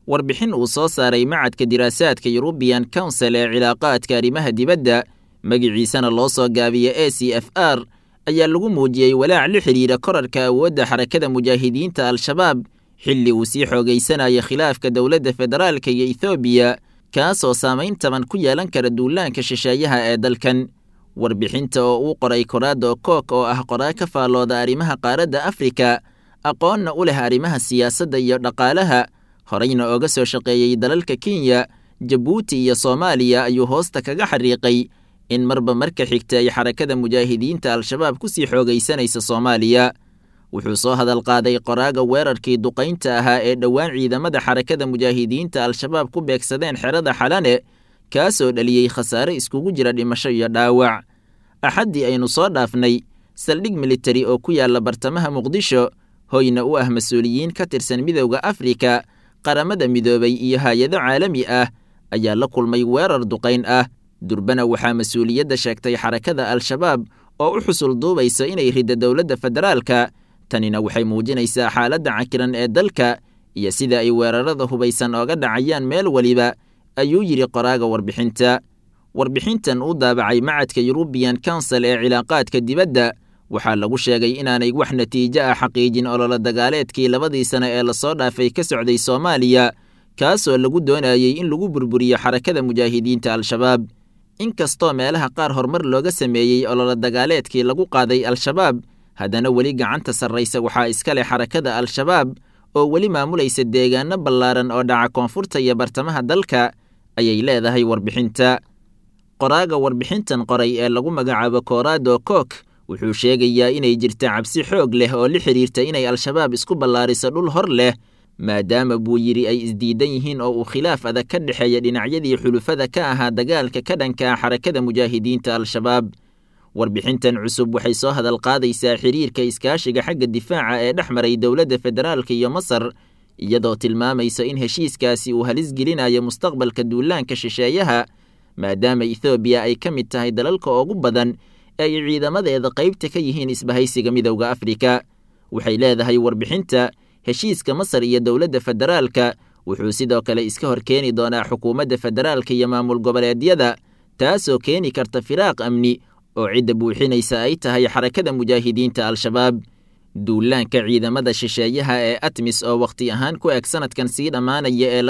warbixin uu soo saaray macadka diraasaadka European Council ee cilaaqaadka arrimaha dibadda magaciisana loo soo gaabiyo ACFR ayaa lagu muujiyey walaac la xiriira korarka awoodda xarakada mujaahidiinta al-shabaab xilli uu sii xoogaysanayo khilaafka dowladda federaalka iyo Ethiopia kaasoo saameyn taban ku yeelan kara duulaanka shisheeyaha ee dalkan. warbixinta oo uu qoray Corrado Koch oo ah qoraa ka faallooda arrimaha qaaradda Afrika aqoonna u leh arrimaha siyaasadda iyo dhaqaalaha horeyna ooga soo shaqeeyey dalalka Kenya, Djibouti iyo Soomaaliya ayuu hoosta kaga xariiqay in marba marka xigta ay xarakada mujaahidiinta al-shabaab ku sii xoogaysanaysa Soomaaliya. wuxuu soo hadal qaaday qoraaga weerarkii duqaynta ahaa ee dhowaan ciidamada xarakada mujaahidiinta al-shabaab ku beegsadeen xerada Xalane kaasoo dhaliyey khasaare iskugu jira dhimasho iyo dhaawac. axaddii aynu soo dhaafnay saldhig militari oo ku yaala bartamaha Muqdisho hoyna u ah mas'uuliyiin ka tirsan Midowga Afrika, qaramada midoobay iyo hay'ado caalami ah ayaa la kulmay weerar duqayn ah. durbana waxaa mas'uuliyadda sheegtay xarakada al-shabaab oo u xusul duubaysa inay ridda dowladda federaalka. tanina waxay muujinaysaa xaaladda cakiran ee dalka iyo sida ay weerarada hubaysan ooga dhacayaan meel waliba, ayuu yidhi qoraaga warbixinta. warbixintan uu daabacay macadka European Council ee cilaaqaadka dibadda waxaa lagu sheegay inaanay wax natiijo ah xaqiijin olole dagaaleedkii 2 sano ee lasoo dhaafay ka socday Soomaaliya kaasoo lagu doonayay in lagu burburiyo xarakada mujaahidiinta al-shabaab. inkastoo meelaha qaar horumar looga sameeyey olole dagaaleedkii lagu qaaday al-shabaab, haddana weli gacanta sarraysa waxaa iska leh xarakada al-shabaab oo weli maamulaysa deegaano ballaaran oo dhaca koonfurta iyo bartamaha dalka, ayay leedahay warbixinta. qoraaga warbixintan qoray ee lagu magacaabo Corrado Koch wuxuu sheegayaa inay jirta cabsi xoog leh oo la xiriirta inay al-shabaab isku ballaariso dhul hor leh, maadaama buu yidhi ay isdiidan yihiin oo uu khilaaf adag ka dhexeeya dhinacyadii xulufada ka ahaa dagaalka ka dhanka ah xarakada mujaahidiinta al-shabaab. warbixintan cusub waxay soo hadal qaadaysaa xiriirka iskaashiga xagga difaaca ee dhex maray dowladda federaalka iyo Masar, iyadoo tilmaamaysa in heshiiskaasi uu halis gelinayo mustaqbalka duulaanka shisheeyaha, maadaama Ethiopia ay ka mid tahay dalalka ugu badan ee ay ciidamadeeda qaybta ka yihiin isbahaysiga Midowga Afrika. waxay leedahay warbixinta heshiiska Masar iyo dowladda federaalka wuxuu sidoo kale iska hor keeni doonaa xukuumadda federaalka iyo maamul goboleedyada, taasoo keeni karta firaaq amni oo cidda buuxinaysa ay tahay xarakada mujaahidiinta al-shabaab. duulaanka ciidamada shisheeyaha ee ATMIS oo waqti ahaan ku eg sanadkan sii dhammaanaya ee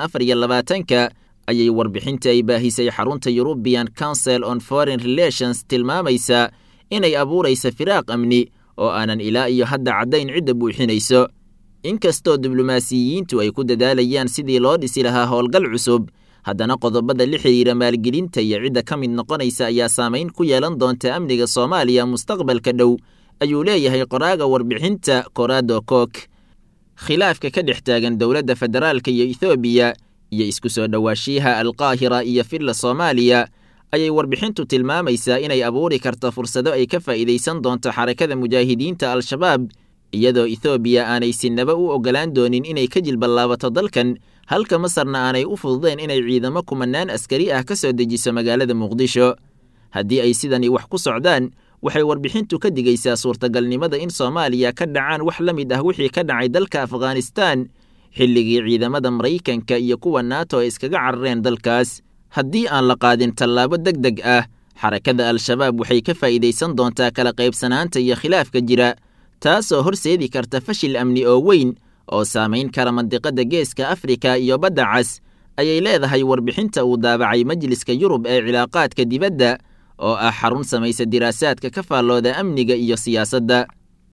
2024 ayay warbixinta ay baahisay xarunta European Council on Foreign Relations tilmaamaysa inay abuuraysa firaaq amni oo aanan ilaa iyo hadda caddayn cidda buuxinayso. inkastoo diblomaasiyiintu ay ku dadaalayaan sidii loo dhisi lahaa howlgal cusub, haddana qodobada la xiriira maalgelinta iyo cidda ka mid noqonaysa ayaa saameyn ku yeelan doonta amniga Soomaaliya mustaqbalka dhow, ayuu leeyahay qoraaga warbixinta Corrado Koch. khilaafka ka dhex taagan dowladda federaalka iyo Ethiopia iyo isku soo dhawaashiyaha al-Qaahira iyo filla Soomaaliya ayay warbixintu tilmaamaysaa inay abuuri karto fursado ay ka faa'iideysan doonto xarakada mujaahidiinta al-shabaab, iyadoo Ethiopia aanay sinaba u ogolaan doonin inay ka jilballaabato dalkan, halka Masarna aanay u fududeen inay ciidamo kumanaan askari ah ka soo dejiso magaalada Muqdisho. haddii ay sidani wax ku socdaan, waxay warbixintu ka digaysaa suurtagalnimada in Soomaaliya ka dhacaan wax la mid ah wixii ka dhacay dalka Afghanistan xilligii ciidamada Mareykanka iyo kuwa NATO ay iskaga carareen dalkaas. haddii aan la qaadin tallaabo degdeg ah, xarakada al-shabaab waxay ka faa'iideysan doontaa kala qaybsanaanta iyo khilaafka jira, taasoo horseedi karta fashil amni oo weyn oo saameyn kara mandiqada geeska Afrika iyo badda cas, ayay leedahay warbixinta uu daabacay Majliska Yurub ee cilaaqaadka dibadda oo ah xarun samaysa diraasaadka ka faallooda amniga iyo siyaasadda.